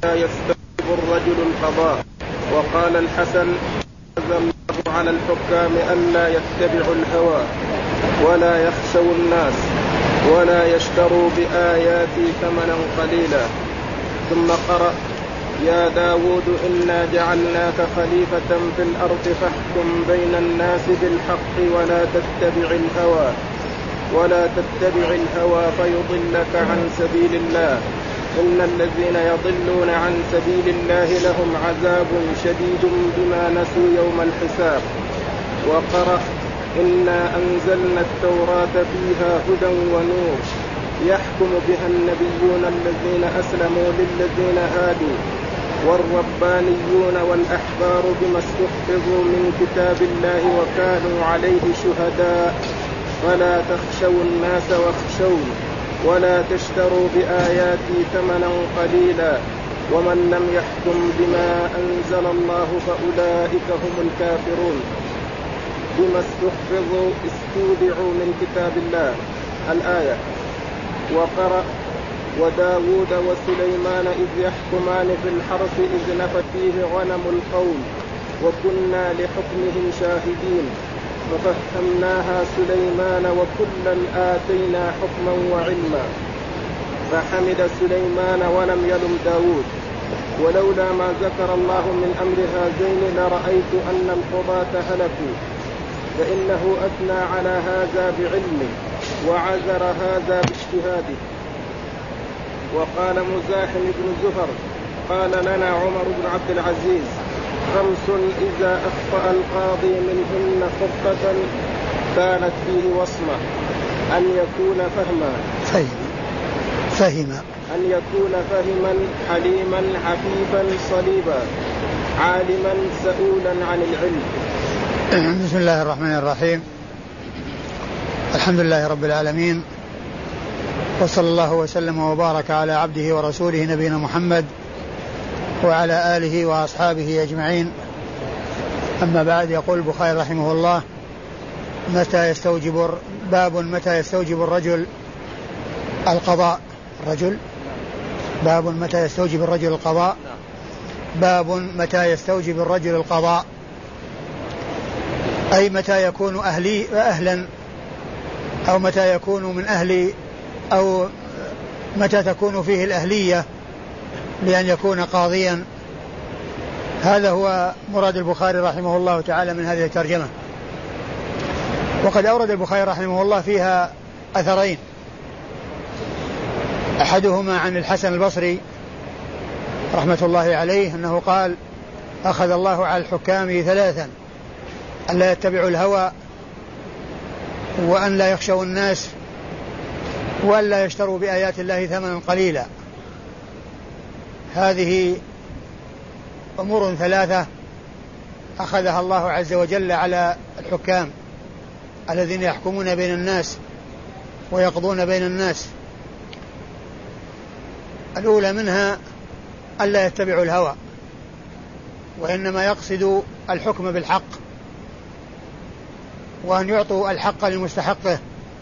لا يستوجب الرجل القضاء. وقال الحسن: أنزل الله على الحكام ألا يتبعوا الهوى ولا يخشوا الناس ولا يشتروا بآياتي ثمنا قليلا. ثم قرأ: يا داود إنا جعلناك خليفة في الأرض فاحكم بين الناس بالحق ولا تتبع الهوى فيضلك عن سبيل الله. إن الذين يضلون عن سبيل الله لهم عذاب شديد بما نسوا يوم الحساب. وقرأ: إنا أنزلنا التوراة فيها هدى ونور يحكم بها النبيون الذين أسلموا للذين هادوا والربانيون والأحبار بما استحفظوا من كتاب الله وكانوا عليه شهداء. فلا تخشوا الناس واخشون ولا تشتروا بآياتي ثمنا قليلا ومن لم يحكم بما أنزل الله فأولئك هم الكافرون. بما استودعوا من كتاب الله الآية. وقرأ: وداود وسليمان إذ يحكمان في الحرث إذ نفت فيه غنم القوم وكنا لحكمهم شاهدين ففهمناها سليمان وكلا آتينا حكما وعلما. فحمد سليمان ولم يلم داود. ولولا ما ذكر الله من أمر هذين لرأيت أن القضاة هلكوا، فإنه أثنى على هذا بعلمه وعذر هذا باجتهاده. وقال مزاحم بن زفر: قال لنا عمر بن عبد العزيز: 5 إذا أخطأ القاضي منهن خطة كانت فيه وصمة: أن يكون فهما حليما عفيفا صليبا عالما سؤولا عن العلم. بسم الله الرحمن الرحيم. الحمد لله رب العالمين، وصلى الله وسلم وبارك على عبده ورسوله نبينا محمد وعلى آله وأصحابه أجمعين. أما بعد، يقول البخاري رحمه الله: متى يستوجب الرجل القضاء. باب متى يستوجب الرجل القضاء. باب متى يستوجب الرجل القضاء، أي متى يكون أهلا، أو متى يكون من أهل، أو متى تكون فيه الأهلية لأن يكون قاضيا. هذا هو مراد البخاري رحمه الله تعالى من هذه الترجمة. وقد أورد البخاري رحمه الله فيها أثرين: أحدهما عن الحسن البصري رحمة الله عليه أنه قال: أخذ الله على الحكام 3: أن لا يتبعوا الهوى، وأن لا يخشوا الناس، وأن لا يشتروا بآيات الله ثمنا قليلا. هذه أمور 3 أخذها الله عز وجل على الحكام الذين يحكمون بين الناس ويقضون بين الناس. الأولى منها ألا يتبعوا الهوى، وإنما يقصد الحكم بالحق، وأن يعطوا الحق لمستحقه،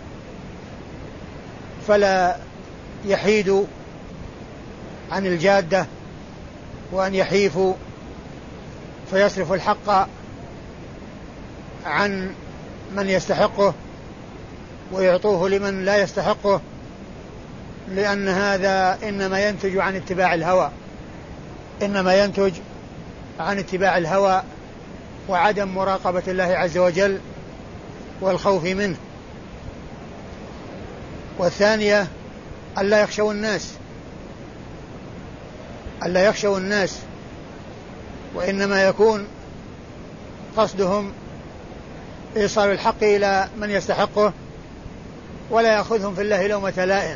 فلا يحيدوا عن الجادة، وأن يحيفوا فيصرف الحق عن من يستحقه ويعطوه لمن لا يستحقه، لأن هذا إنما ينتج عن اتباع الهوى وعدم مراقبة الله عز وجل والخوف منه. والثانية ألا يخشوا الناس، وإنما يكون قصدهم إيصال الحق إلى من يستحقه، ولا يأخذهم في الله لومة لائم،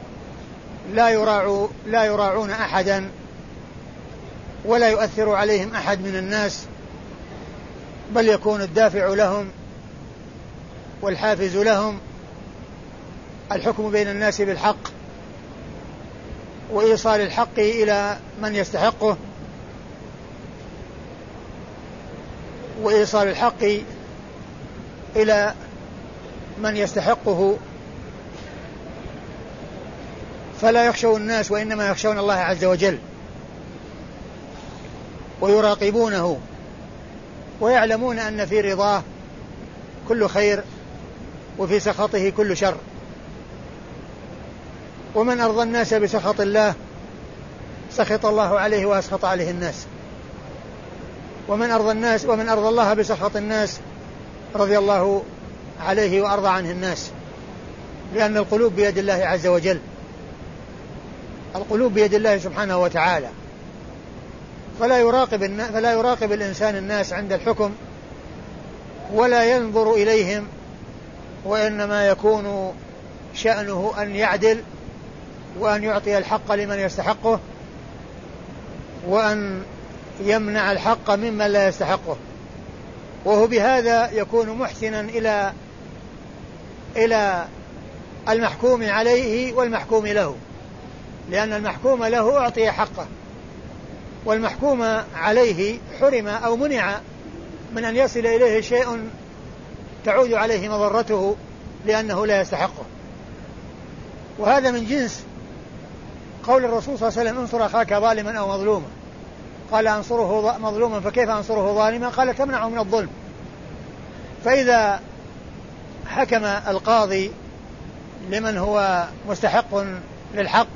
لا يراعون أحدا، ولا يؤثر عليهم أحد من الناس، بل يكون الدافع لهم والحافز لهم الحكم بين الناس بالحق، وإيصال الحق إلى من يستحقه، وإيصال الحق إلى من يستحقه. فلا يخشوا الناس، وإنما يخشون الله عز وجل. ويراقبونه ويعلمون أن في رضاه كل خير وفي سخطه كل شر. ومن أرضى الناس بسخط الله سخط الله عليه وأسخط عليه الناس، ومن أرضى الله بسخط الناس رضي الله عليه وأرضى عنه الناس، لأن القلوب بيد الله عز وجل، القلوب بيد الله سبحانه وتعالى. فلا يراقب الإنسان الناس عند الحكم ولا ينظر إليهم، وإنما يكون شأنه أن يعدل وأن يعطي الحق لمن يستحقه وأن يمنع الحق ممن لا يستحقه. وهو بهذا يكون محسنا إلى المحكوم عليه والمحكوم له، لأن المحكوم له أعطي حقه، والمحكوم عليه حرم أو منع من أن يصل إليه شيء تعود عليه مضرته لأنه لا يستحقه. وهذا من جنس قول الرسول صلى الله عليه وسلم: انصر أخاك ظالما أو مظلوما. قال: أنصره مظلوما فكيف أنصره ظالما؟ قال: تمنعه من الظلم. فإذا حكم القاضي لمن هو مستحق للحق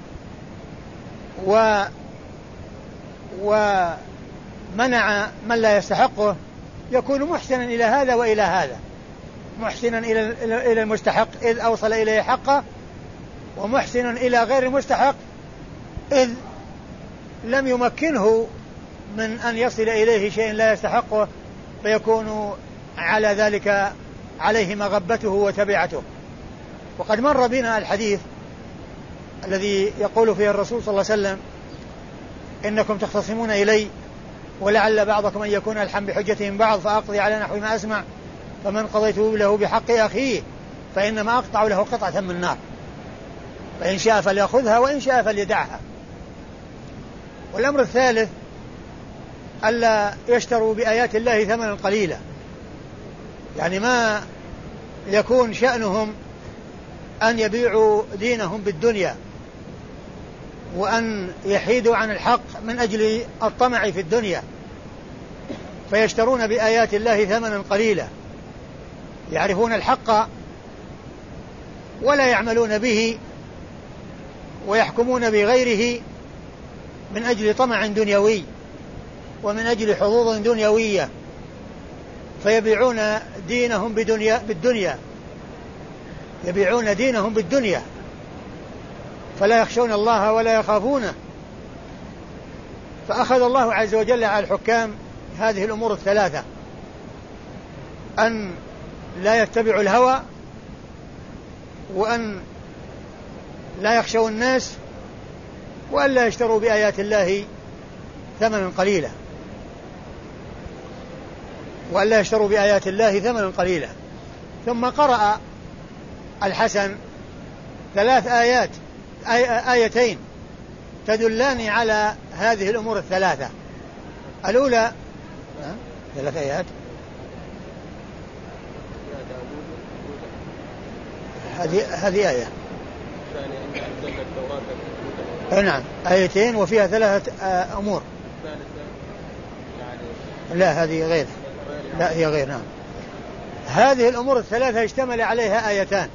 ومنع من لا يستحقه، يكون محسنا إلى هذا وإلى هذا، محسنا إلى المستحق إذ أوصل إليه حقه، ومحسنا إلى غير المستحق إذ لم يمكنه من أن يصل إليه شيء لا يستحقه، فيكون على ذلك عليه مغبته وتبعته. وقد مر بنا الحديث الذي يقول فيه الرسول صلى الله عليه وسلم: إنكم تختصمون إلي ولعل بعضكم أن يكون ألحم بحجتهم بعض فأقضي على نحو ما أسمع، فمن قضيت له بحق أخيه فإنما أقطع له قطعة من النار، فإن شاء فليأخذها وإن شاء فليدعها. والأمر الثالث: ألا يشتروا بآيات الله ثمنا قليلا، يعني ما يكون شأنهم أن يبيعوا دينهم بالدنيا وأن يحيدوا عن الحق من أجل الطمع في الدنيا، فيشترون بآيات الله ثمنا قليلا، يعرفون الحق ولا يعملون به ويحكمون بغيره من أجل طمع دنيوي ومن أجل حظوظ دنيوية، فيبيعون دينهم بالدنيا، يبيعون دينهم بالدنيا، فلا يخشون الله ولا يخافونه. فأخذ الله عز وجل على الحكام هذه الأمور الثلاثة: أن لا يتبعوا الهوى، وأن لا يخشوا الناس، وأن لا يشتروا بآيات الله ثمنا قليلا، وأن لا يشتروا بآيات الله ثمنا قليلا. ثم قرأ الحسن 3 آيتين تدلان على هذه الأمور الثلاثة. الأولى 3 آيات، هذه آية، نعم، آيتين وفيها 3 أمور. لا هذه غير، لا هي غير، نعم. هذه الأمور الثلاثة اشتمل عليها آيتان،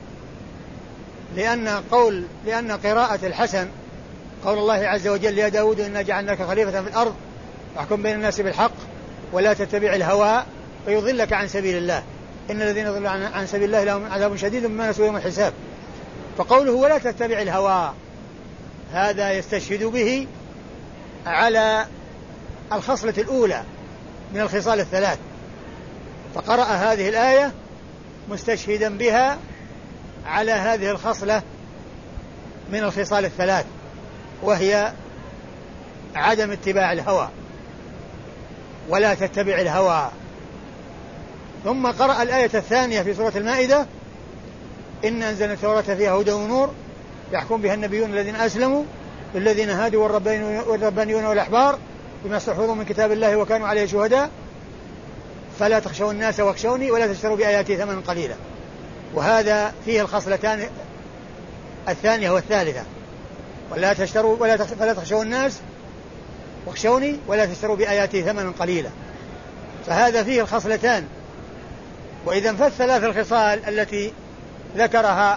لأن قراءة الحسن قول الله عز وجل: يا داود إنا جعلناك خليفة في الأرض واحكم بين الناس بالحق ولا تتبع الهوى فيضلك عن سبيل الله إن الذين يضلون عن سبيل الله لهم عذاب شديد بما نسوا يوم الحساب. فقوله ولا تتبع الهوى هذا يستشهد به على الخصلة الأولى من الخصال الثلاث، فقرأ هذه الآية مستشهدا بها على هذه الخصلة من الخصال الثلاث، وهي عدم اتباع الهوى، ولا تتبع الهوى. ثم قرأ الآية الثانية في سورة المائدة: إن أنزلنا التوراة فيها هدى ونور يحكم بها النبيون الذين أسلموا للذين هادوا والربانيون والأحبار بما استحفظوا من كتاب الله وكانوا عليه شهداء فلا تخشوا الناس واخشوني ولا تشتروا بآياتي ثمنا قليلا. وهذا فيه الخصلتان الثانية والثالثة: فلا تخشوا الناس واخشوني ولا تشتروا بآياتي ثمنا قليلا. فهذا فيه الخصلتان. وإذا انفت ثلاث الخصال التي ذكرها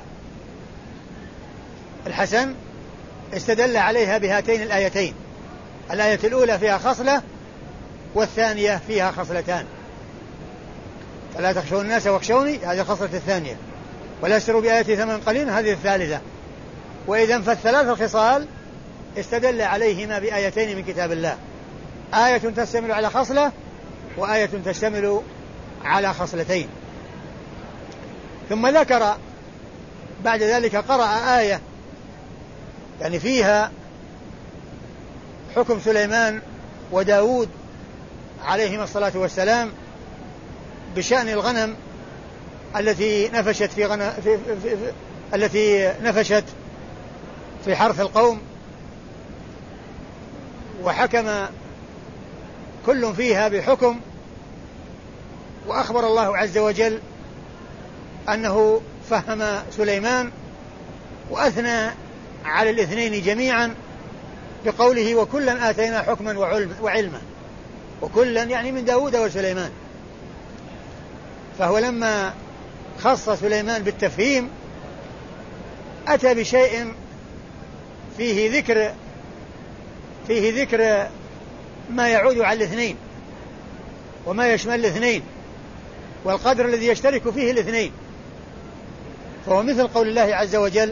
الحسن استدل عليها بهاتين الآيتين. الآية الأولى فيها خصلة والثانية فيها خصلتان. فلا تخشوا الناس واخشوني هذه الخصلة الثانية، ولا تشتروا بآياتي ثمنا قليلا هذه الثالثة. وإذا انفت ثلاث الخصال استدل عليهما بآيتين من كتاب الله، آية تشتمل على خصلة وآية تشتمل على خصلتين. ثم ذكر بعد ذلك قرأ آية يعني فيها حكم سليمان وداود عليهما الصلاة والسلام بشأن الغنم التي نفشت في حرث القوم، وحكم كل فيها بحكم. وأخبر الله عز وجل أنه فهم سليمان وأثنى على الاثنين جميعا بقوله وكلا آتينا حكما وعلما، وكلا يعني من داود وسليمان. فهو لما خص سليمان بالتفهيم أتى بشيء فيه ذكر ما يعود على الاثنين وما يشمل الاثنين والقدر الذي يشترك فيه الاثنين. فهو مثل قول الله عز وجل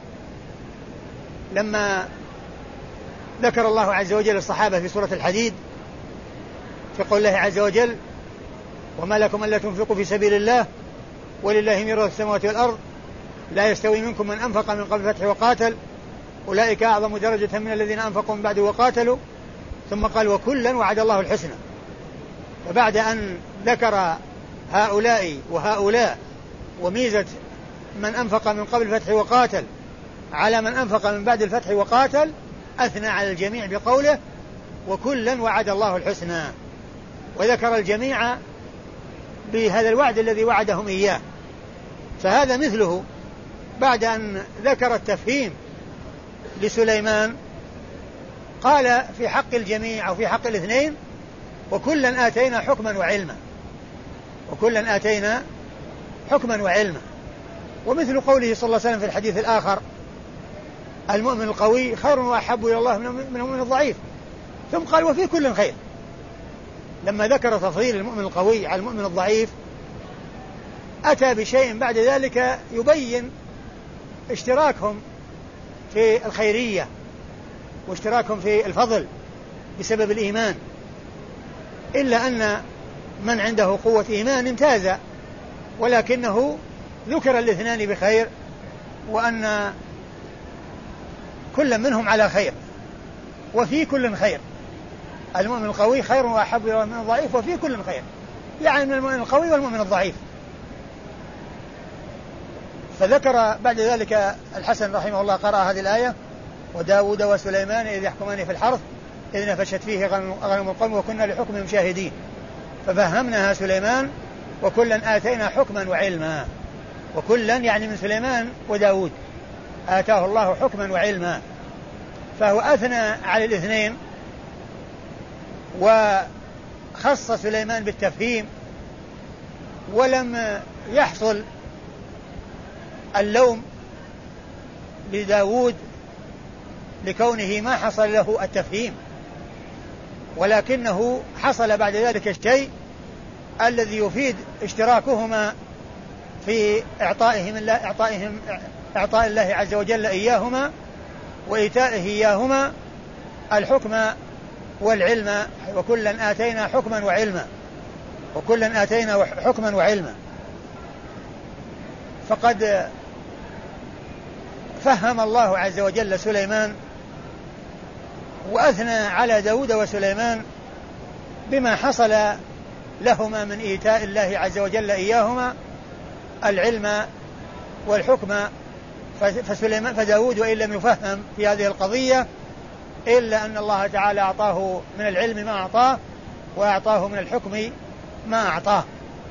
لما ذكر الله عز وجل الصحابة في سورة الحديد في قول الله عز وجل وما لكم ألا تنفقوا في سبيل الله ولله ميراث السماوات والأرض لا يستوي منكم من أنفق من قبل الفتح وقاتل أولئك أعظم درجة من الذين أنفقوا من بعد وقاتلوا. ثم قال وكلا وعد الله الحسنى. فبعد أن ذكر هؤلاء وهؤلاء وميزة من أنفق من قبل الفتح وقاتل على من أنفق من بعد الفتح وقاتل أثنى على الجميع بقوله وكلا وعد الله الحسنى، وذكر الجميع بهذا الوعد الذي وعدهم إياه. فهذا مثله بعد أن ذكر التفهيم لسليمان قال في حق الجميع أو في حق الاثنين وكلا آتينا حكما وعلما، وكلا آتينا حكما وعلما. ومثل قوله صلى الله عليه وسلم في الحديث الآخر المؤمن القوي خير وأحب إلى الله من المؤمن الضعيف، ثم قال وفي كل خير. لما ذكر تفضيل المؤمن القوي على المؤمن الضعيف أتى بشيء بعد ذلك يبين اشتراكهم في الخيرية واشتراكهم في الفضل بسبب الإيمان، إلا أن من عنده قوة إيمان امتاز، ولكنه ذكر الاثنان بخير وأن كل منهم على خير وفي كل خير. المؤمن القوي خير وأحب إلى المؤمن الضعيف وفي كل خير، يعني من المؤمن القوي والمؤمن الضعيف. فذكر بعد ذلك الحسن رحمه الله قرأ هذه الآية وداود وسليمان إذ يحكمان في الحرث إذ نفشت فيه غنم القوم وكنا لحكمهم شاهدين. ففهمناها سليمان وكلا آتينا حكما وعلما، وكلا يعني من سليمان وداود آتاه الله حكما وعلما. فهو أثنى على الاثنين وخص سليمان بالتفهيم، ولم يحصل اللوم لداود لكونه ما حصل له التفهيم، ولكنه حصل بعد ذلك الشيء الذي يفيد اشتراكهما في إعطاء الله عز وجل إياهما وإيتائه إياهما الحكم والعلم. وكلا آتينا حكما وعلما، وكلا آتينا حكما وعلما. فقد فهم الله عز وجل سليمان وأثنى على داود وسليمان بما حصل لهما من إيتاء الله عز وجل إياهما العلم والحكم. فداود وإن لم يفهم في هذه القضية إلا أن الله تعالى أعطاه من العلم ما أعطاه وأعطاه من الحكم ما أعطاه.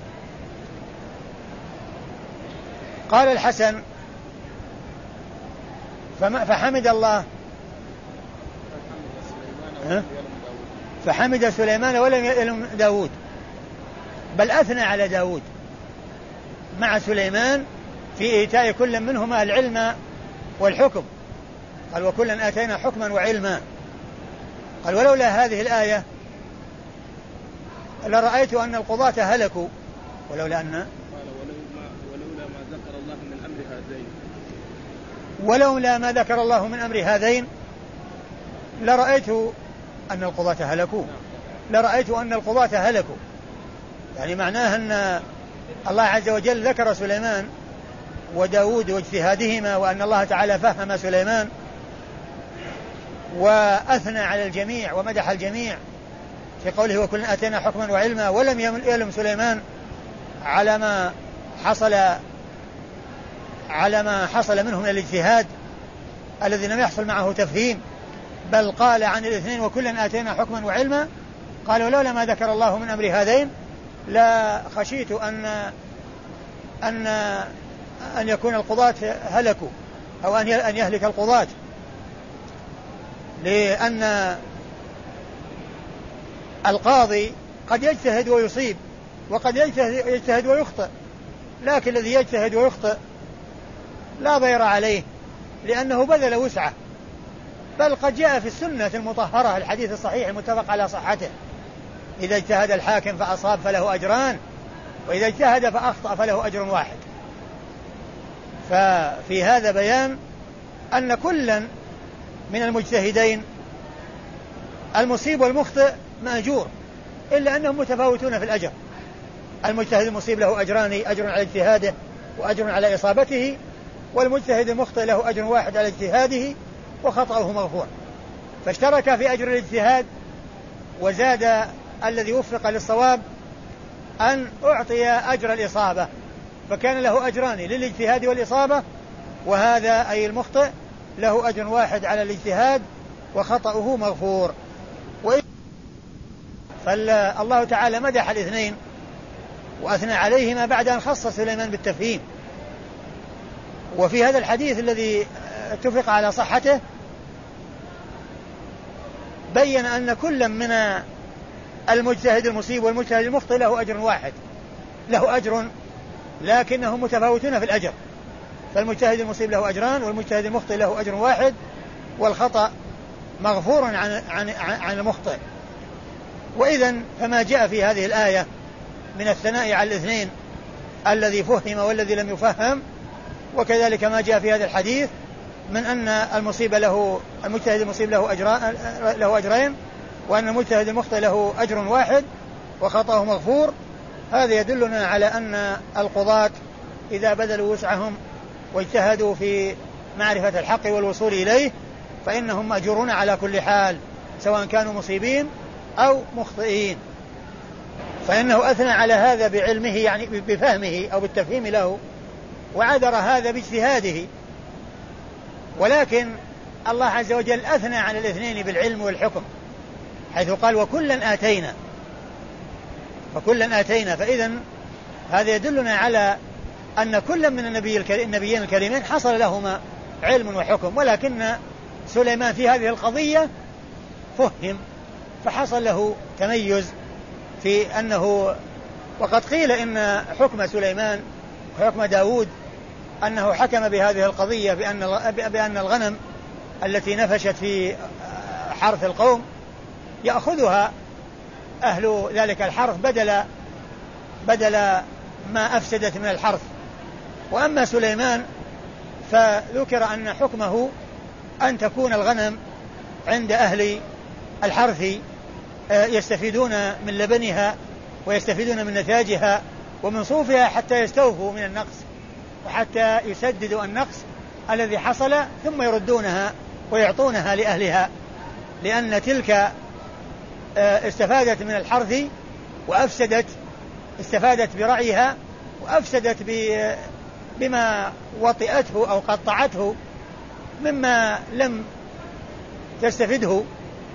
قال الحسن فحمد الله فحمد سليمان ولم يلم داود، بل أثنى على داود مع سليمان في إيتاء كل منهما العلم والحكم. قال وكلا آتينا حكما وعلما. قال ولولا هذه الآية لرأيت أن القضاة هلكوا. ولولا ما ذكر الله من أمر هذين، ولولا ما ذكر الله من أمر هذين لرأيت أن القضاة هلكوا. لرأيت أن القضاة هلكوا، يعني معناه أن الله عز وجل ذكر سليمان وداود واجتهادهما، وأن الله تعالى فهم سليمان وأثنى على الجميع ومدح الجميع في قوله وكلنا آتينا حكما وعلما، ولم يلم سليمان على ما حصل منه من الاجتهاد الذي لم يحصل معه تفهيم، بل قال عن الاثنين وكلا آتينا حكما وعلما. قال ولولا ما ذكر الله من أمر هذين لا خشيت أن يكون القضاة هلكوا، أو أن يهلك القضاة، لأن القاضي قد يجتهد ويصيب وقد يجتهد ويخطئ، لكن الذي يجتهد ويخطئ لا ضير عليه لأنه بذل وسعه، بل قد جاء في السنة المطهرة الحديث الصحيح المتفق على صحته إذا اجتهد الحاكم فأصاب فله أجران، وإذا اجتهد فأخطأ فله أجر واحد. ففي هذا بيان أن كلا من المجتهدين المصيب والمخطئ مأجور، إلا أنهم متفاوتون في الأجر. المجتهد المصيب له أجران، أجر على اجتهاده وأجر على إصابته، والمجتهد المخطئ له أجر واحد على اجتهاده وخطأه مغفور. فاشترك في أجر الاجتهاد، وزاد الذي وفق للصواب أن أعطي أجر الإصابة، فكان له أجران للاجتهاد والإصابة، وهذا أي المخطئ له أجر واحد على الاجتهاد وخطأه مغفور. فالله تعالى مدح الاثنين وأثنى عليهما بعد أن خص سليمان بالتفهيم. وفي هذا الحديث الذي اتفق على صحته بين أن كل من المجتهد المصيب والمجتهد المخطئ له أجر واحد، له أجر لكنهم متفاوتون في الأجر، فالمجتهد المصيب له أجران والمجتهد المخطئ له أجر واحد، والخطأ مغفور عن المخطئ. وإذن فما جاء في هذه الآية من الثناء على الاثنين الذي فهم والذي لم يفهم، وكذلك ما جاء في هذا الحديث من أن المجتهد المصيب له أجرين، وأن المجتهد المخطئ له أجر واحد وخطأه مغفور، هذا يدلنا على أن القضاة إذا بذلوا وسعهم واجتهدوا في معرفة الحق والوصول إليه فإنهم مأجورون على كل حال، سواء كانوا مصيبين أو مخطئين. فإنه أثنى على هذا بعلمه، يعني بفهمه أو بالتفهيم له، وعذر هذا باجتهاده. ولكن الله عز وجل أثنى على الاثنين بالعلم والحكم، حيث قال وكلا آتينا. فإذن هذا يدلنا على أن كل من النبيين الكريمين حصل لهما علم وحكم، ولكن سليمان في هذه القضية فهم فحصل له تميز في أنه، وقد قيل إن حكم سليمان وحكم داود أنه حكم بهذه القضية بأن الغنم التي نفشت في حرث القوم يأخذها أهل ذلك الحرث بدل ما أفسدت من الحرث. وأما سليمان فذكر أن حكمه أن تكون الغنم عند أهل الحرث يستفيدون من لبنها ويستفيدون من نتاجها ومن صوفها حتى يستوفوا من النقص وحتى يسددوا النقص الذي حصل، ثم يردونها ويعطونها لأهلها، لأن تلك استفادت من الحرث استفادت برعيها وأفسدت بما وطئته أو قطعته مما لم تستفده.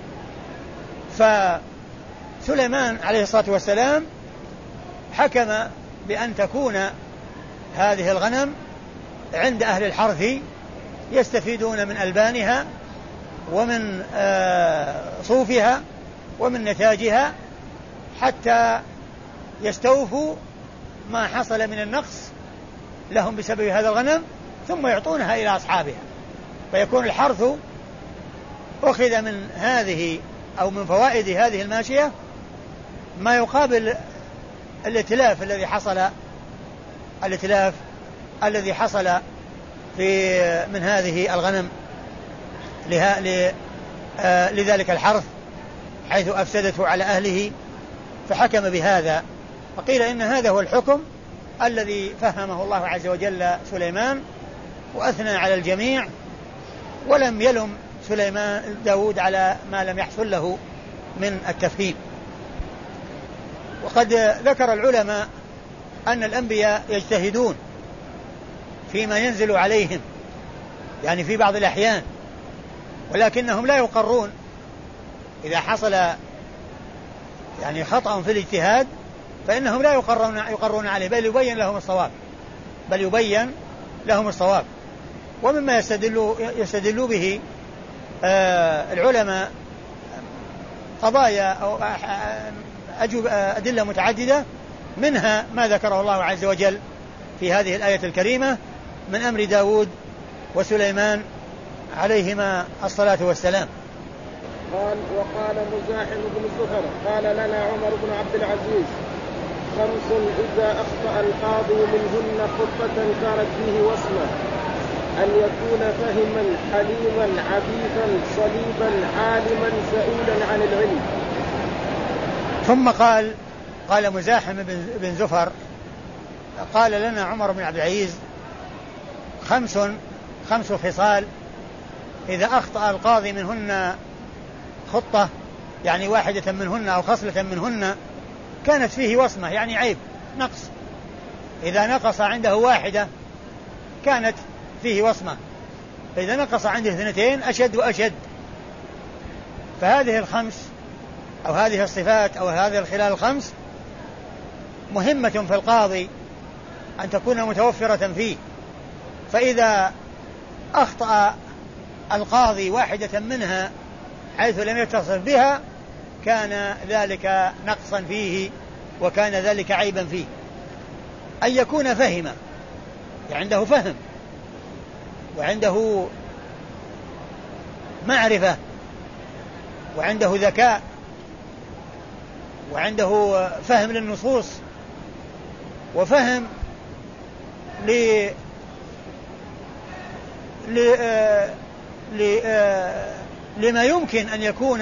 فسليمان عليه الصلاة والسلام حكم بأن تكون هذه الغنم عند أهل الحرث يستفيدون من ألبانها ومن صوفها ومن نتاجها حتى يستوفوا ما حصل من النقص لهم بسبب هذا الغنم، ثم يعطونها إلى أصحابها، فيكون الحرث أخذ من هذه أو من فوائد هذه الماشية ما يقابل الإتلاف الذي حصل في من هذه الغنم لذلك الحرث، حيث أفسدته على أهله، فحكم بهذا. فقيل إن هذا هو الحكم الذي فهمه الله عز وجل سليمان وأثنى على الجميع، ولم يلم داود على ما لم يحصل له من التفهيم. وقد ذكر العلماء أن الأنبياء يجتهدون فيما ينزل عليهم، يعني في بعض الأحيان، ولكنهم لا يقرون إذا حصل يعني خطأ في الاجتهاد فإنهم لا يقرون عليه، بل يبين لهم الصواب. ومما يستدل به العلماء قضايا أو أدلة متعددة، منها ما ذكره الله عز وجل في هذه الآية الكريمة من أمر داود وسليمان عليهما الصلاة والسلام. وقال مزاحم بن زفر قال لنا عمر بن عبد العزيز: 5 إذا أخطأ القاضي منهن خطة كانت فيه وصمة: أن يكون فهما حليما عفيفا صليبا عالما سئولا عن العلم. ثم قال مزاحم بن زفر قال لنا عمر بن عبد العزيز: 5 خصال إذا أخطأ القاضي منهن خطة، يعني واحدة منهن أو خصلة منهن كانت فيه وصمة، يعني عيب نقص. إذا نقص عنده واحدة كانت فيه وصمة، فإذا نقص عنده 2 أشد وأشد. فهذه 5 أو هذه الصفات أو هذه الخلال 5 مهمة في القاضي أن تكون متوفرة فيه، فإذا أخطأ القاضي واحدة منها حيث لم يتصف بها كان ذلك نقصا فيه وكان ذلك عيبا فيه. أن يكون فهم، عنده فهم وعنده معرفة وعنده ذكاء وعنده فهم للنصوص وفهم لما يمكن أن يكون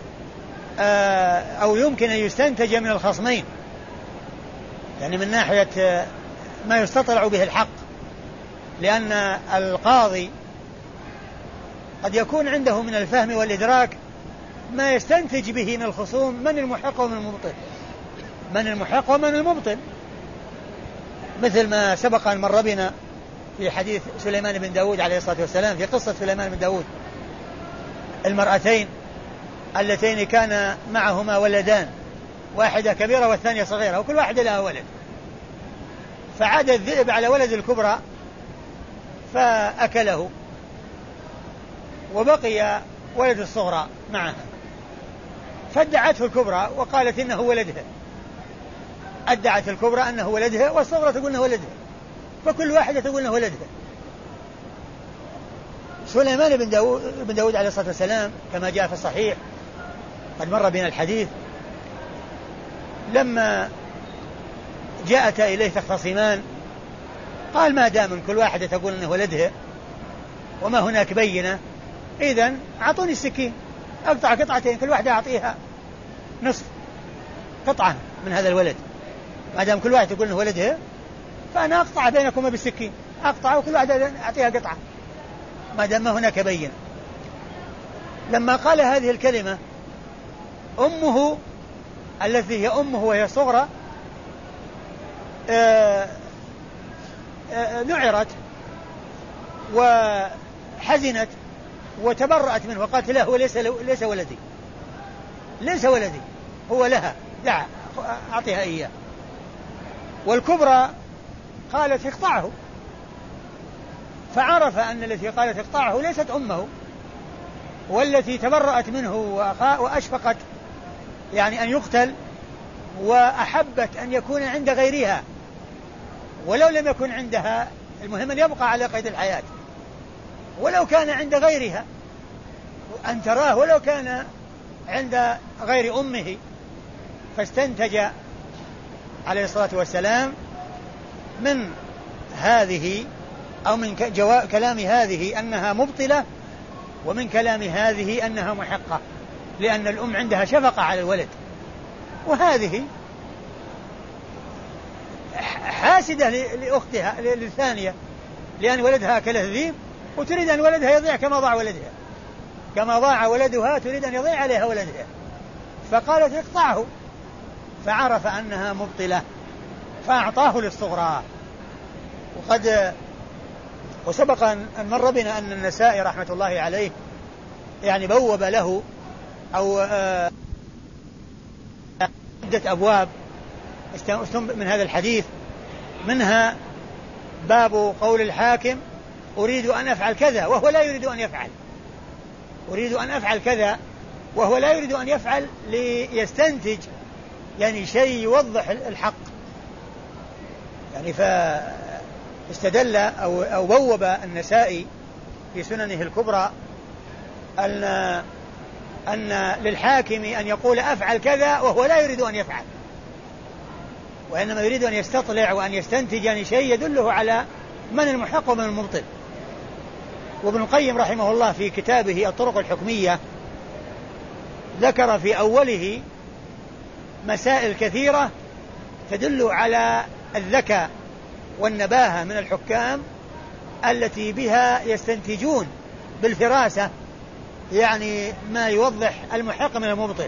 أو يمكن أن يستنتج من الخصمين، يعني من ناحية ما يستطلع به الحق، لأن القاضي قد يكون عنده من الفهم والإدراك ما يستنتج به من الخصوم من المحق ومن المبطل، مثل ما سبق أن مر بنا في حديث سليمان بن داود عليه الصلاة والسلام، في قصة سليمان بن داود، المرأتين اللتين كان معهما ولدان، واحدة كبيرة والثانية صغيرة، وكل واحدة لها ولد، فعاد الذئب على ولد الكبرى فأكله، وبقي ولد الصغرى معها، فادعته الكبرى وقالت إنه ولدها، ادعت الكبرى أنه ولدها والصغرى تقول أنه ولدها، فكل واحدة تقول أنه ولدها. سليمان بن داود عليه الصلاة والسلام كما جاء في الصحيح قد مر بنا الحديث، لما جاءت إليه تختصمان قال: ما دام كل واحدة تقول أنه ولدها وما هناك بينة، إذن أعطوني السكين أقطع قطعتين، كل واحدة أعطيها نصف قطعة من هذا الولد، ما دام كل واحدة تقول أنه ولدها فأنا أقطع بينكم بالسكين، أقطع وكل واحدة أعطيها قطعة ما دام ما هناك بينة. لما قال هذه الكلمة أمه التي هي أمه وهي صغرى نعرت وحزنت وتبرأت منه وقالت له: ليس ولدي هو لها، دع أعطيها إياه. والكبرى قالت: اقطعه، فعرف أن التي قالت اقطعه ليست أمه، والتي تبرأت منه وأشفقت يعني أن يقتل، وأحبت أن يكون عند غيرها ولو لم يكن عندها، المهم أن يبقى على قيد الحياة ولو كان عند غيرها، أن تراه ولو كان عند غير أمه. فاستنتج عليه الصلاة والسلام من هذه أو من كلام هذه أنها مبطلة، ومن كلام هذه أنها محقة، لأن الأم عندها شفقة على الولد، وهذه حاسدة لأختها للثانية لأن ولدها أكله الذئب، وتريد أن ولدها يضيع كما ضاع ولدها، كما ضاع ولدها تريد أن يضيع عليها ولدها، فقالت اقطعه، فعرف أنها مبطلة فأعطاه للصغرى. وسبق أن مر بنا أن النسائي رحمة الله عليه يعني بوب له أو عدة أبواب من هذا الحديث، منها باب قول الحاكم أريد أن أفعل كذا وهو لا يريد أن يفعل، أريد أن أفعل كذا وهو لا يريد أن يفعل، ليستنتج يعني شيء يوضح الحق. يعني فاستدل أو بوب النسائي في سننه الكبرى أن للحاكم أن يقول أفعل كذا وهو لا يريد أن يفعل، وإنما يريد أن يستطلع وأن يستنتج يعني شيء يدله على من المحق ومن المبطل. وابن القيم رحمه الله في كتابه الطرق الحكمية ذكر في أوله مسائل كثيرة تدل على الذكاء والنباهة من الحكام التي بها يستنتجون بالفراسة يعني ما يوضح المحق من المبطل.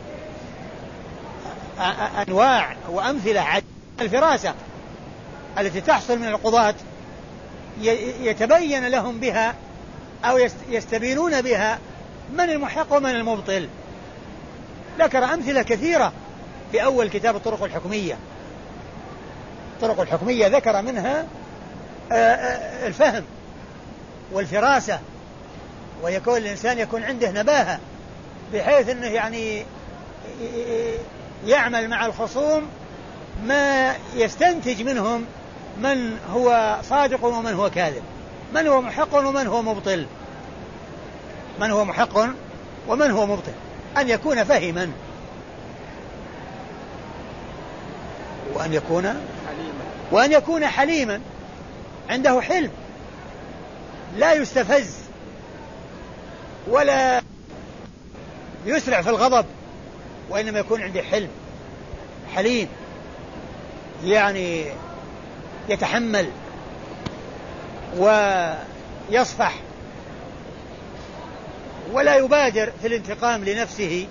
أنواع وأمثلة على الفراسة التي تحصل من القضاة يتبين لهم بها أو يستبينون بها من المحق ومن المبطل. ذكر أمثلة كثيرة في أول كتاب الطرق الحكمية. الطرق الحكمية ذكر منها الفهم والفراسة، ويكون الإنسان يكون عنده نباهة بحيث أنه يعني يعمل مع الخصوم ما يستنتج منهم من هو صادق ومن هو كاذب، من هو محق ومن هو مبطل، من هو محق ومن هو مبطل، أن يكون فهما وأن يكون حليما، عنده حلم لا يستفز ولا يسرع في الغضب، وإنما يكون عنده حلم حليم، يعني يتحمل ويصفح ولا يبادر في الانتقام لنفسه،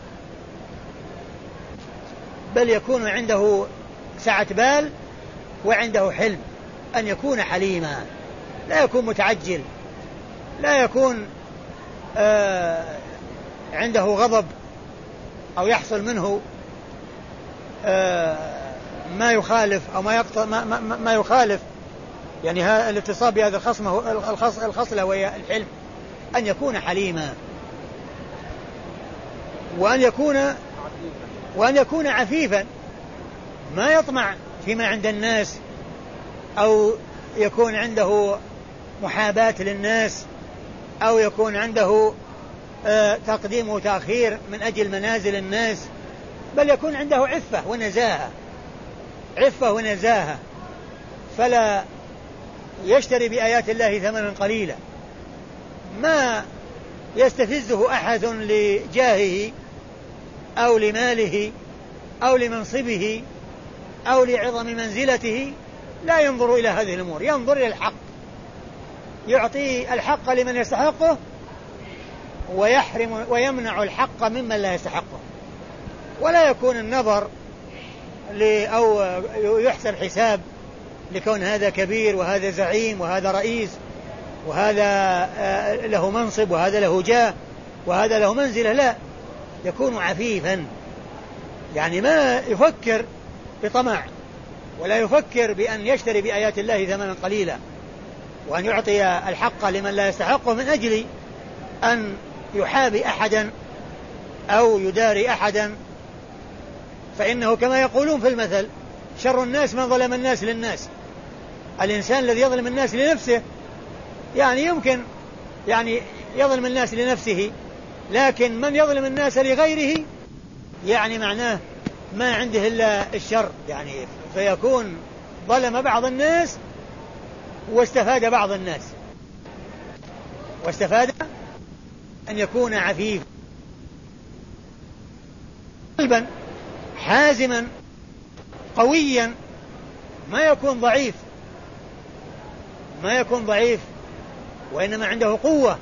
بل يكون عنده سعة بال وعنده حلم، أن يكون حليما، لا يكون متعجل، لا يكون عنده غضب أو يحصل منه ما يخالف أو ما يخالف يعني الاتصاب بهذا الخصلة وهي الحلم، أن يكون حليما، وأن يكون عفيفا، ما يطمع فيما عند الناس أو يكون عنده محاباة للناس أو يكون عنده تقديم وتأخير من أجل منازل الناس، بل يكون عنده عفة ونزاهة، فلا يشتري بآيات الله ثمنا قليلا، ما يستفزه أحد لجاهه أو لماله أو لمنصبه أو لعظم منزلته، لا ينظر إلى هذه الأمور، ينظر إلى الحق، يعطي الحق لمن يستحقه ويمنع الحق ممن لا يستحقه، ولا يكون النظر أو يحسب حساب لكون هذا كبير وهذا زعيم وهذا رئيس وهذا له منصب وهذا له جاه وهذا له منزلة، لا، يكون عفيفا، يعني ما يفكر بطمع ولا يفكر بأن يشتري بآيات الله ثمنا قليلا، وأن يعطي الحق لمن لا يستحقه من أجل أن يحابي أحدا أو يداري أحدا فإنه كما يقولون في المثل: شر الناس من ظلم الناس للناس. الإنسان الذي يظلم الناس لنفسه يعني يمكن يعني يظلم الناس لنفسه، لكن من يظلم الناس لغيره يعني معناه ما عنده إلا الشر، يعني فيكون ظلم بعض الناس واستفاد بعض الناس، واستفاد أن يكون عفيف قلبا حازما قويا، ما يكون ضعيف وإنما عنده قوة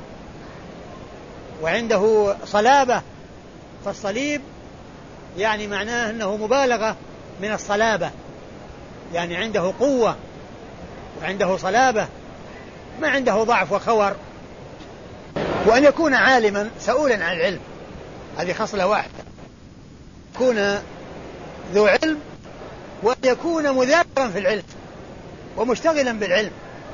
وعنده صلابة. فالصليب يعني معناه أنه مبالغة من الصلابة، يعني عنده قوة وعنده صلابة، ما عنده ضعف وخور. وأن يكون عالما سؤولا عن العلم، هذه خصلة واحدة، يكون ذو علم، وأن يكون مذاكرا في العلم ومشتغلا بالعلم،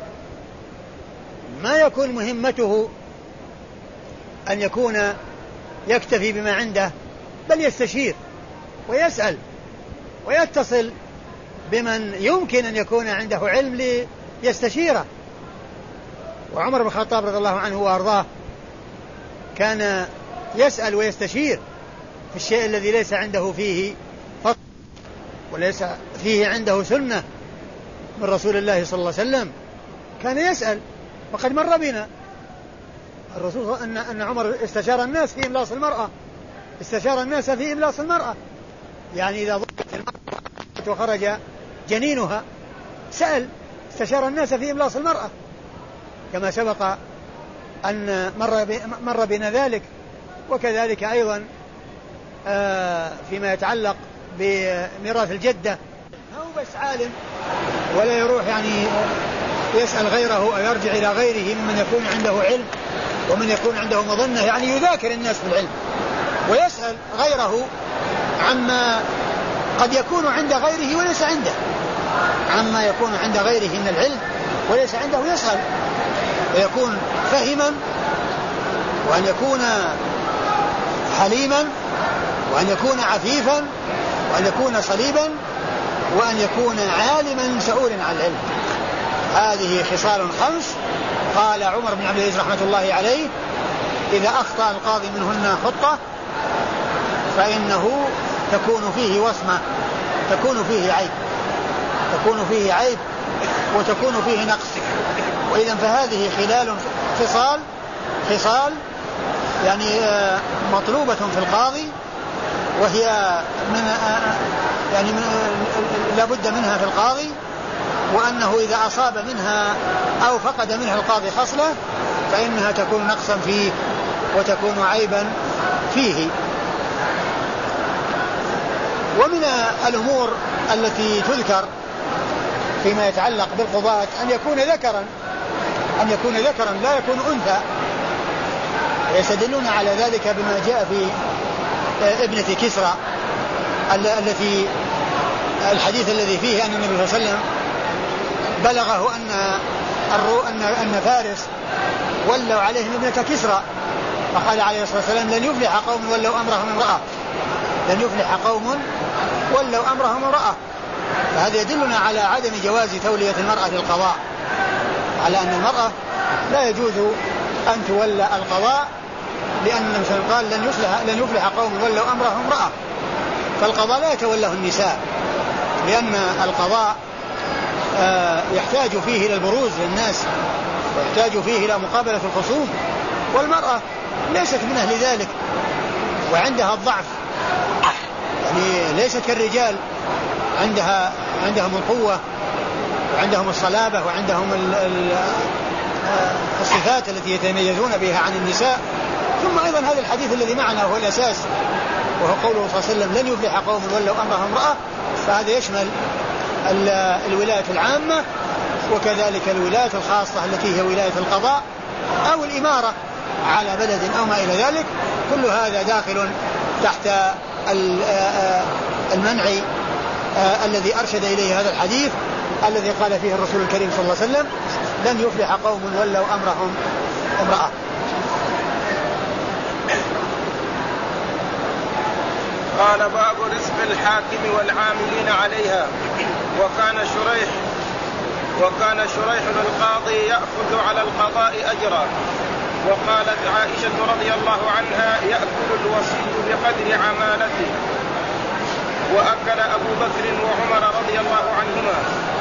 ما يكون مهمته أن يكون يكتفي بما عنده، بل يستشير ويسأل ويتصل بمن يمكن أن يكون عنده علم ليستشيره. وعمر بن الخطاب رضي الله عنه وأرضاه كان يسأل ويستشير في الشيء الذي ليس عنده فيه فضل وليس فيه عنده سنة من رسول الله صلى الله عليه وسلم، كان يسأل. وقد مر بنا الرسول أن عمر استشار الناس في إملاص المرأة، استشار الناس في إملاص المرأة، يعني إذا ضربت المرأة وخرج جنينها سأل، استشار الناس في إملاص المرأة، كما سبق أن مر بنا ذلك. وكذلك أيضا فيما يتعلق بميراث الجدة، هو بس عالم ولا يروح يعني يسأل غيره أو يرجع إلى غيره ممن يكون عنده علم ومن يكون عنده مظنة، يعني يذاكر الناس في العلم ويسأل غيره عما قد يكون عند غيره وليس عنده، عما يكون عند غيره من العلم وليس عنده، يسأل ويكون فهما، وأن يكون حليما، وأن يكون عفيفا، وأن يكون صليبا، وأن يكون عالما سؤولا عن العلم. هذه خصال 5 قال عمر بن عبد العزيز رحمة الله عليه: إذا أخطأ القاضي منهن خطة فإنه تكون فيه وصمة، تكون فيه عيب وتكون فيه نقص. وإذا فهذه خصال يعني مطلوبة في القاضي، وهي لا بد منها في القاضي، وأنه إذا أصاب منها أو فقد منها القاضي خصلة فإنها تكون نقصا فيه وتكون عيبا فيه. ومن الأمور التي تذكر فيما يتعلق بالقضاة أن يكون ذكرا لا يكون أنثى، يستدلون على ذلك بما جاء في ابنة كسرى التي الحديث الذي فيه أن النبي صلى الله عليه وسلم بلغه أن فارس ولوا عليهم ابنة كسرى، فقال عليه الصلاة والسلام: لن يفلح قوم ولوا أمرهم امرأة. فهذا يدلنا على عدم جواز تولية المرأة للقضاء، على أن المرأة لا يجوز أن تولى القضاء، لأن النبي صلى الله عليه وسلم قال: لن يفلح قوم ولوا أمرهم امرأة. فالقضاء لا يتولاه النساء، لأن القضاء يحتاج فيه إلى البروز للناس، ويحتاج فيه إلى مقابلة الخصوم، والمرأة ليست من أهل ذلك وعندها الضعف، يعني ليست كالرجال، عندهم القوة وعندهم الصلابة وعندهم الصفات التي يتميزون بها عن النساء. ثم أيضا هذا الحديث الذي معنا هو الأساس، وهو قوله صلى الله عليه وسلم: لن يفلح قوم ولوا أمرهم امرأة. فهذا يشمل الولاية العامة وكذلك الولاية الخاصة التي هي ولاية القضاء أو الإمارة على بلد أو ما إلى ذلك. كل هذا داخل تحت المنع الذي أرشد إليه هذا الحديث الذي قال فيه الرسول الكريم صلى الله عليه وسلم: لن يفلح قوم ولوا أمرهم امرأة. قال باب رزق الحاكم والعاملين عليها. وكان شريح القاضي يأخذ على القضاء أجرا. وقالت عائشة رضي الله عنها يأكل الوصي بقدر عمالته. وأكل أبو بكر وعمر رضي الله عنهما.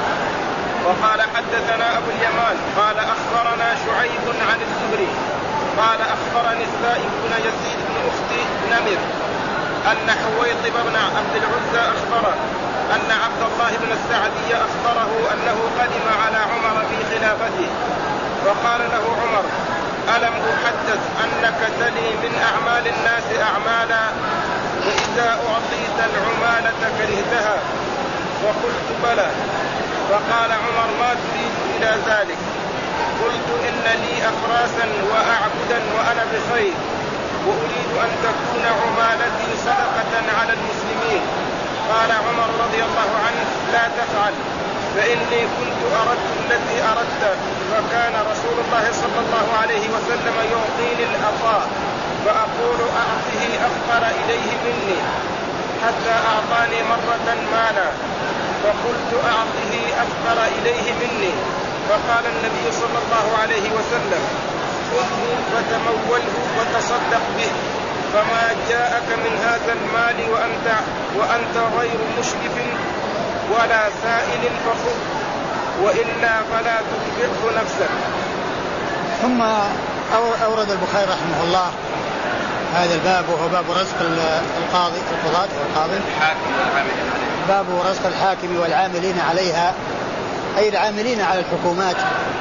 وقال حدثنا أبو اليمان قال أخبرنا شعيب عن الزهري قال أخبرني السائب بن يزيد بن أخت نمر أن حويطب بن عبد العزى أخبره أن عبد الله بن السعدي أخبره أنه قدم على عمر في خلافته فقال له عمر ألم أحدث أنك تلي من أعمال الناس أعمالا وإذا أعطيت العمالة كرهتها؟ وقلت بلى. فقال عمر ما تريد إلى ذلك؟ قلت إن لي أفراسا وأعبدا وأنا بخير وأريد أن تكون عمالتي صدقة على المسلمين. قال عمر رضي الله عنه لا تفعل فإني كنت أردت التي أردت فكان رسول الله صلى الله عليه وسلم يعطيني العطاء فأقول أعطه أفقر إليه مني حتى أعطاني مرة مالا فقلت أعطه أفقر إليه مني فقال النبي صلى الله عليه وسلم خذه فتموله وتصدق به فما جاءك من هذا المال وأنت غير مشرف ولا سائل فخذ وإلا فلا تتبعه نفسك. ثم أورد البخاري رحمه الله هذا الباب وهو باب رزق القاضي باب رزق الحاكم والعاملين عليها أي العاملين على الحكومات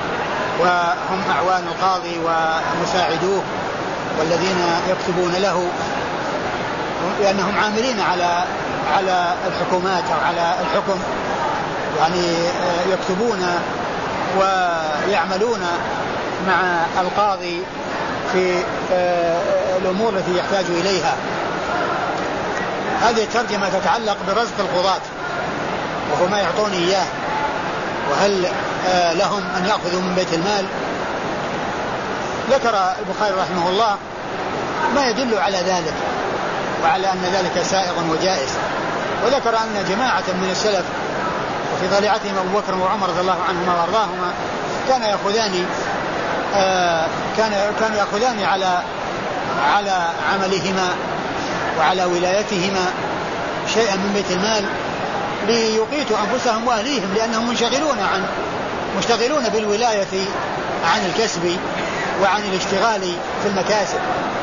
وهم أعوان القاضي ومساعدوه والذين يكتبون له لأنهم عاملين على الحكومات أو على الحكم يعني يكتبون ويعملون مع القاضي في الأمور التي يحتاج إليها. هذه الترجمة تتعلق برزق القضاة وهو ما يعطون إياه وهل لهم أن يأخذوا من بيت المال. ذكر البخاري رحمه الله ما يدل على ذلك وعلى أن ذلك سائغ وجائز وذكر أن جماعة من السلف وفي طليعتهم أبو بكر وعمر رضي الله عنهما وارضاهما كانوا يأخذان على عملهما وعلى ولايتهما شيئا من بيت المال ليقيتوا أنفسهم وأهليهم لأنهم مشتغلون بالولاية عن الكسب وعن الاشتغال في المكاسب.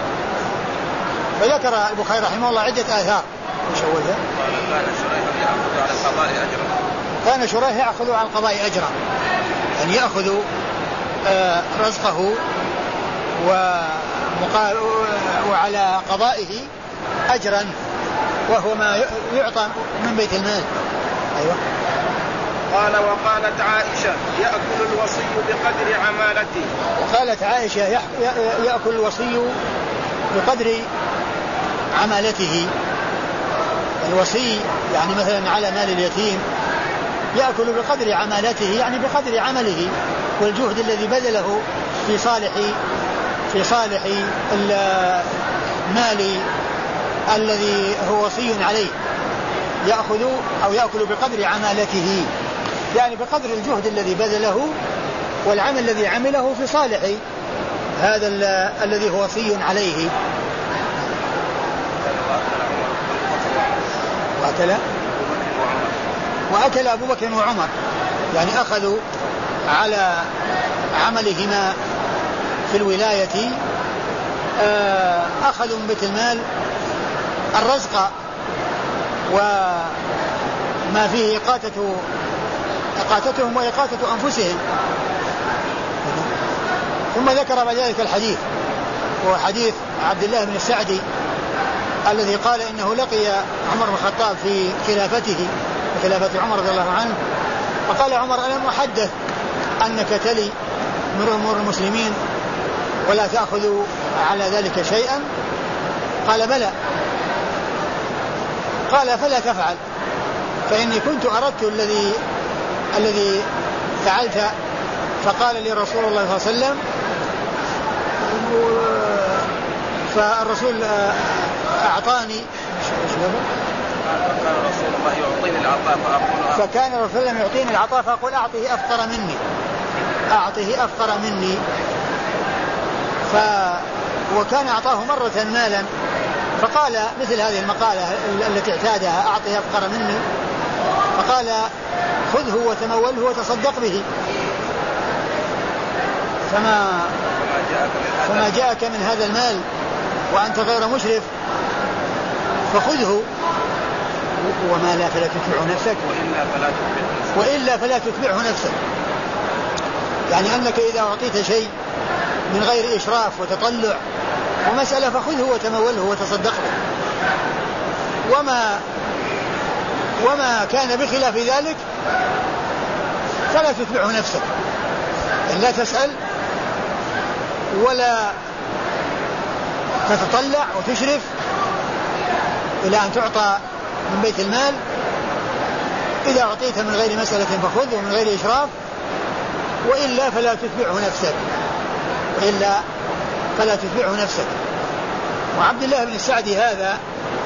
فذكر البخاري رحمه الله عدة آثار. كان شريح يأخذ على القضاء أجرا يعني يأخذ رزقه وعلى قضائه أجرا وهو ما يعطى من بيت المال. أيوة. قال وقالت عائشة يأكل الوصي بقدر عمالته. وقالت عائشة يأكل الوصي بقدر عمالته. الوصي يعني مثلا على مال اليتيم يأكل بقدر عمالته يعني بقدر عمله والجهد الذي بذله في صالح المال الذي هو وصي عليه يأكل بقدر عمالته يعني بقدر الجهد الذي بذله والعمل الذي عمله في صالح هذا الذي هو وصي عليه. وأكل أبو بكر وعمر يعني أخذوا على عملهما في الولاية أخذوا من بيت المال الرزق وما فيه إقاتتهم وإقاتة أنفسهم. ثم ذكر بعد ذلك الحديث وهو حديث عبد الله بن السعدي الذي قال إنه لقي عمر بن الخطاب في خلافته وخلافة عمر رضي الله عنه فقال عمر ألم أحدث أنك تلي من أمور المسلمين ولا تأخذ على ذلك شيئا؟ قال بلى. قال فلا تفعل فإني كنت أردت الذي فعلت. فقال لي رسول الله صلى الله عليه وسلم فالرسول أعطاني فكان رسول الله يعطيني العطاء فأقول فكان رسول الله يعطيني العطاء فأقول أعطه أفقر مني، أعطه أفقر مني. وكان أعطاه مرة مالا فقال مثل هذه المقالة التي اعتادها أعطه أفقر مني، فقال خذه وتموله وتصدق به، فما جاءك من هذا المال وأنت غير مشرف فخذه وما لا فلا تتبعه نفسك وإلا فلا تتبعه نفسك. يعني أنك إذا أعطيت شيء من غير إشراف وتطلع ومسألة فخذه وتموله وتصدق به، وما كان بخلاف ذلك فلا تتبعه نفسك، لا تسأل ولا تتطلع وتشرف إلى أن تعطى من بيت المال. إذا أعطيت من غير مسألة فخذ ومن غير إشراف، وإلا فلا تتبعه نفسك، وإلا فلا تتبعه نفسك. وعبد الله بن السعدي هذا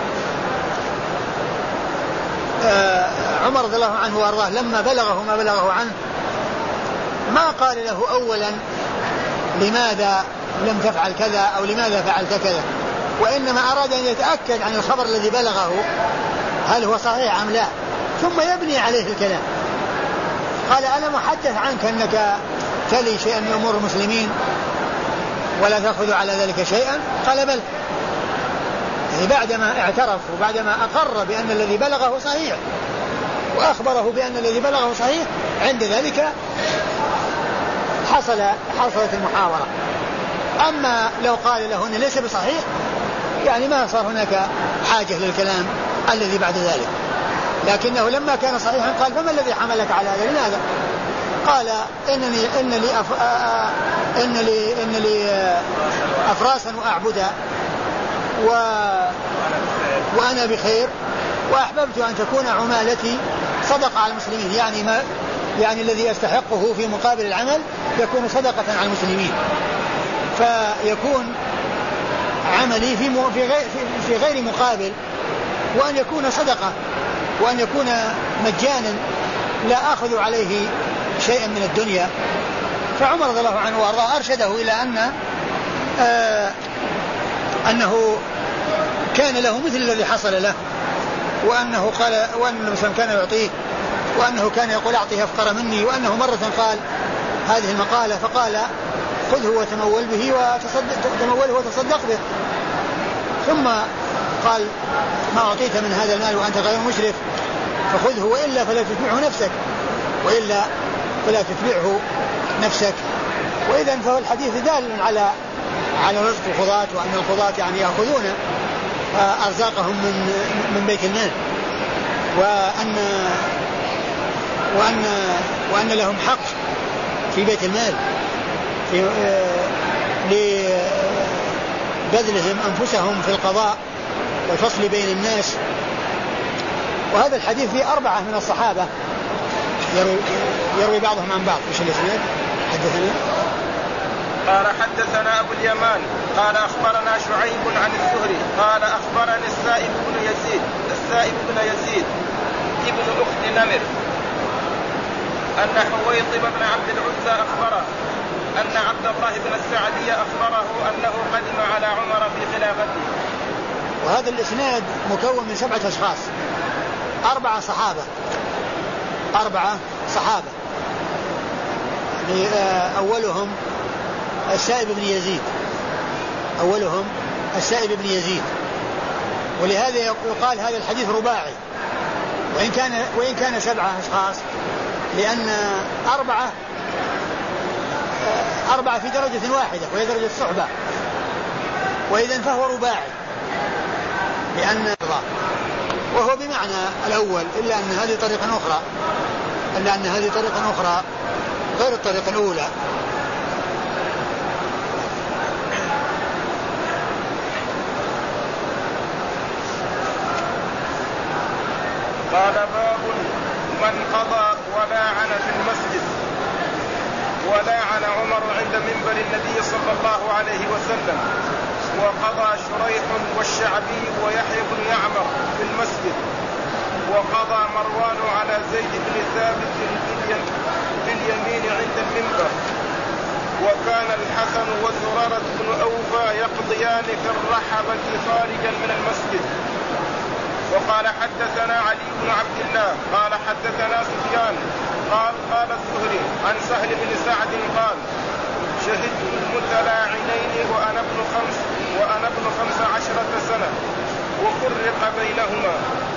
عمر رضي الله عنه وارضاه لما بلغه ما بلغه عنه ما قال له أولا لماذا لم تفعل كذا أو لماذا فعلت كذا، وإنما أراد أن يتأكد عن الخبر الذي بلغه هل هو صحيح أم لا، ثم يبني عليه الكلام. قال ألم أحدث عنك أنك تلي شيئا من أمور المسلمين ولا تأخذ على ذلك شيئا؟ قال بل. يعني بعدما اعترف وبعدما أقر بأن الذي بلغه صحيح وأخبره بأن الذي بلغه صحيح، عند ذلك حصلت المحاورة. أما لو قال له أنه ليس بصحيح يعني ما صار هناك حاجة للكلام الذي بعد ذلك، لكنه لما كان صحيحا قال فما الذي حملك على هذا؟ لماذا؟ قال إن لي أفراسا وأعبدا وأنا بخير، وأحببت أن تكون عمالتي صدقة على المسلمين، يعني الذي يستحقه في مقابل العمل يكون صدقة على المسلمين، فيكون عملي في غير مقابل، وأن يكون صدقة وأن يكون مجانا لا أخذ عليه شيئا من الدنيا. فعمر رضي الله عنه وارضاه أرشده إلى أنه كان له مثل الذي حصل له، وأنه قال وأن النبي صلى الله عليه وسلم كان يعطيه، وأنه كان يقول أعطيه أفقر مني، وأنه مرة قال هذه المقالة فقال خذه وتمول به وتموله وتصدق به، ثم قال ما أعطيت من هذا المال وأنت غير مشرف فخذه وإلا فلا تتبعه نفسك، وإلا فلا تتبعه نفسك. وإذن فهو الحديث دال على رزق القضاة، وأن القضاة يعني يأخذون أرزاقهم من بيت المال، وأن لهم حق في بيت المال لبذلهم أنفسهم في القضاء والفصل بين الناس. وهذا الحديث فيه 4 من الصحابة يروي بعضهم عن بعض. ايش الاسناد؟ حدثنا قال حدثنا أبو اليمان قال أخبرنا شعيب عن الزهري قال أخبرني السائب بن يزيد ابن أخت نمر أن حويطب بن عبد العزى أخبره أن عبد الله بن السعدي أخبره أنه قدم على عمر في خلافته. وهذا الإسناد مكون من 7 أشخاص، 4 صحابة يعني أولهم السائب بن يزيد، ولهذا يقال هذا الحديث رباعي، وإن كان 7 أشخاص، لأن 4 في درجة واحدة وهي درجة الصحبة، وإذن فهو رباعي لأن وهو بمعنى الأول، إلا أن هذه طريقة أخرى غير الطريقة الأولى. قال باب من قضى ولاعن في المسجد. ولاعن عمر عند منبر النبي صلى الله عليه وسلم وقضى شريح والشعبي ويحيى بن يعمر في المسجد. وقضى مروان على زيد بن ثابت باليمين عند المنبر. وكان الحسن وزرارة بن أوفى يقضيان في الرحبة خارجا من المسجد. وقال حدثنا علي بن عبد الله قال حدثنا سفيان قال الزهري عن سهل بن سعد قال شهدت المتلاعنين وأنا ابن 15 سنة وفرق بينهما.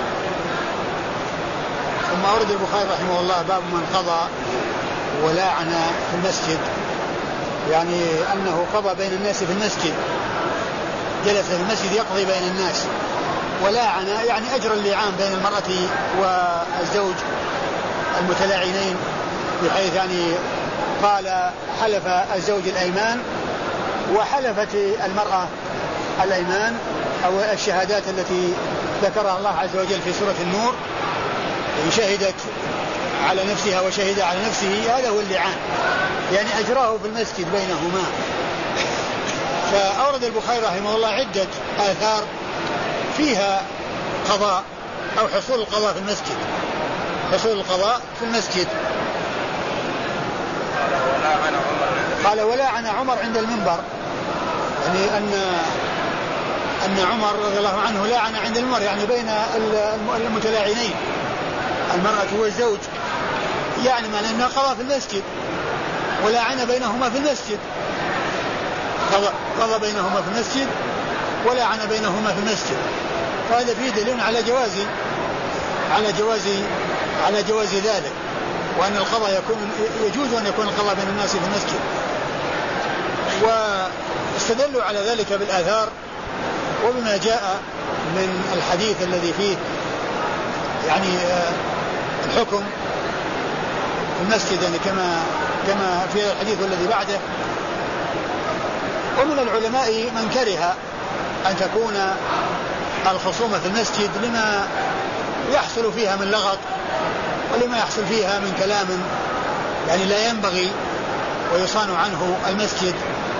ثم أورد البخاري رحمه الله باب من قضى ولاعن في المسجد، يعني أنه قضى بين الناس في المسجد، جلس في المسجد يقضي بين الناس. ولاعن يعني أجرى اللعان بين المرأة والزوج المتلاعنين، بحيث يعني قال حلف الزوج الأيمان وحلفت المرأة الأيمان أو الشهادات التي ذكرها الله عز وجل في سورة النور، شهدت على نفسها وشهد على نفسه، هذا هو اللعان، يعني أجراه في المسجد بينهما. فأورد البخاري رحمه الله عدة آثار فيها قضاء أو حصول القضاء في المسجد، حصول القضاء في المسجد. قال ولاعن عمر عند المنبر، يعني أن عمر رضي الله عنه لاعن عند المنبر، يعني بين المتلاعنين المرأة والزوج، يعني معنى أنه قضى في المسجد ولاعن بينهما في المسجد، قضى بينهما في المسجد ولاعن بينهما في المسجد. فهذا فيه دليل على جواز ذلك، وأن القضاء يجوز أن يكون القضاء بين الناس في المسجد. واستدلوا على ذلك بالآثار وبما جاء من الحديث الذي فيه يعني الحكم في المسجد، يعني كما في الحديث الذي بعده. ومن العلماء من كره أن تكون الخصومة في المسجد لما يحصل فيها من لغط ولما يحصل فيها من كلام يعني لا ينبغي ويصان عنه المسجد.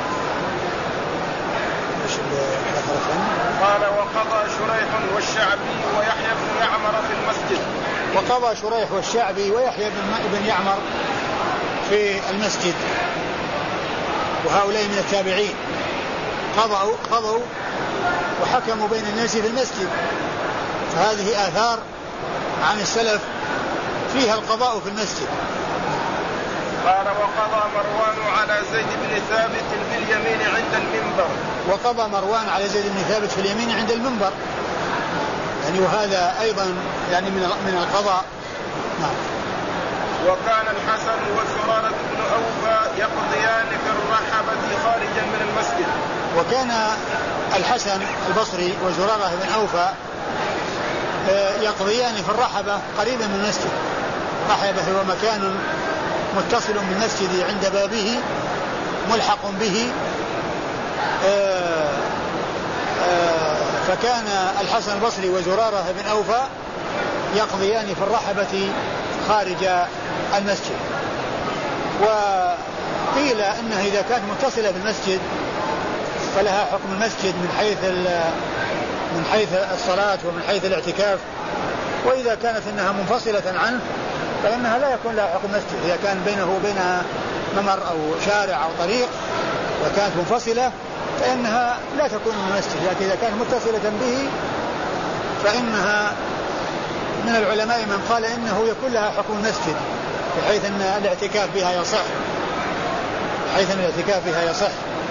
قال وقضى شريح والشعبي ويحيى بن يعمر في المسجد. وقضى شريح والشعبي ويحيى بن يعمر في المسجد، وهؤلاء من التابعين قضوا وحكموا بين الناس في المسجد. فهذه آثار عن السلف فيها القضاء في المسجد. قال وقضى مروان على زيد بن ثابت باليمين عند المنبر. وقضى مروان على زيد بن ثابت في اليمين عند المنبر، يعني وهذا أيضا يعني من القضاء. نعم. وكان الحسن وزرارة بن أوفى يقضيان في الرحبة خارجا من المسجد. وكان الحسن البصري وزرارة بن أوفى يقضيان في الرحبة قريبا من المسجد. الرحبة هو مكان متصل بالمسجد عند بابه ملحق به. فكان الحسن البصري وزرارة بن أوفى يقضيان في الرحبة خارج المسجد. وقيل إنها إذا كانت متصلة بالمسجد فلها حكم المسجد من حيث الصلاة ومن حيث الاعتكاف، وإذا كانت إنها منفصلة عنه فإنها لا يكون لها حكم المسجد. إذا كان بينه وبينها ممر أو شارع أو طريق وكانت منفصلة فإنها لا تكون من المسجد، لكن إذا كانت متصلة به فإنها من العلماء من قال إنه يكون لها حكم المسجد، بحيث أن الاعتكاف بها يصح.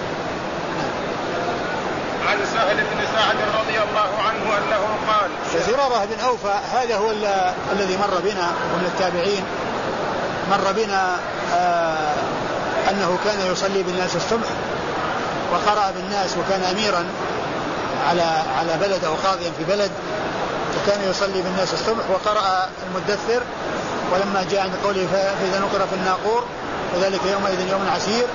عن سهل بن سعد رضي الله عنه أنه قال زرارة بن أوفى هذا هو الذي مر بنا ومن التابعين، مر بنا أنه كان يصلي بالناس الصبح وقرأ بالناس، وكان أميرا على بلد أو قاضيا في بلد، وكان يصلي بالناس الصبح وقرأ المدثر. ولما جاء عند قوله فإذا نقر في الناقور وذلك يومئذ يوم عسير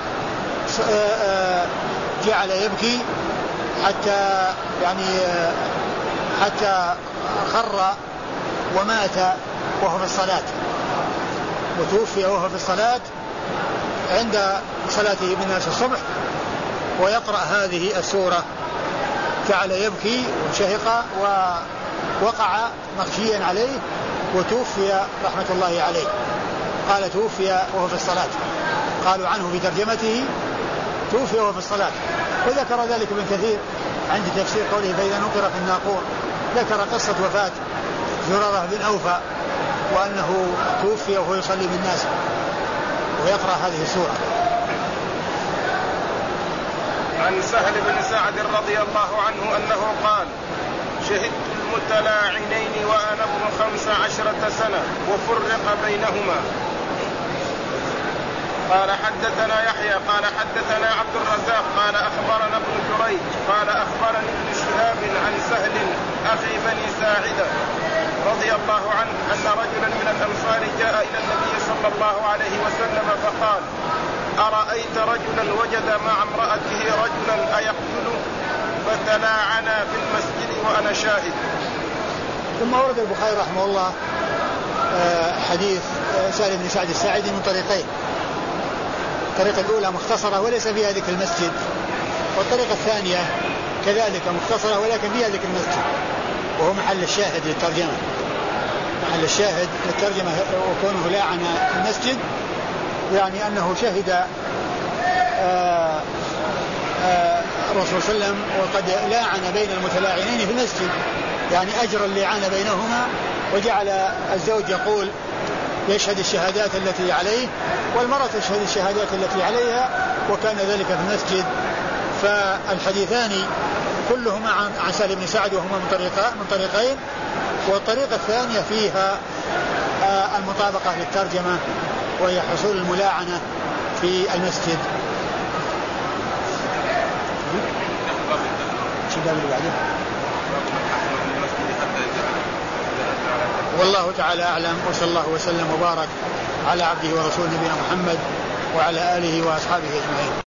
جعل يبكي حتى خر ومات وهو في الصلاة، وتوفي وهو في الصلاة عند صلاته بالناس الصبح، ويقرأ هذه السورة جعل يبكي وشهق ووقع مغشيا عليه وتوفي رحمة الله عليه. قال توفي وهو في الصلاة، قالوا عنه في ترجمته توفي وهو في الصلاة. وذكر ذلك ابن كثير عند تفسير قوله فإذا نقر في الناقور، ذكر قصة وفاة زرارة بن أوفى وأنه توفي وهو يصلي بالناس ويقرأ هذه السورة. عن سهل بن سعد رضي الله عنه أنه قال شهدت المتلاعنين وأنا ابن 15 سنة وفرق بينهما. قال حدثنا يحيى قال حدثنا عبد الرزاق قال أخبرنا ابن جريج قال أخبرني ابن شهاب عن سهل أخي بني ساعدة رضي الله عنه أن رجلا من الأنصار جاء إلى النبي صلى الله عليه وسلم فقال أرأيت رجلا وجد مع امرأته رجلا أيقتله؟ فتلاعنا في المسجد وأنا شاهد. ثم ورد البخاري رحمه الله حديث سهل بن سعد الساعدي من طريقين. الطريقة الأولى مختصرة وليس فيها ذكر المسجد، والطريقة الثانية كذلك مختصرة ولكن فيها ذكر المسجد، وهو محل الشاهد للترجمة. محل الشاهد للترجمة وكونه لاعن المسجد يعني أنه شهد الرسول صلى الله عليه وسلم وقد لاعن بين المتلاعنين في المسجد، يعني أجرى اللعان بينهما، وجعل الزوج يقول يشهد الشهادات التي عليه والمرأة تشهد الشهادات التي عليها، وكان ذلك في المسجد. فالحديثان كلهما عن سهل بن سعد وهما من طريقين، والطريقة الثانية فيها المطابقة للترجمة وهي حصول الملاعنة في المسجد. والله تعالى أعلم، وصلى الله وسلم وبارك على عبده ورسوله نبينا محمد وعلى آله وأصحابه أجمعين.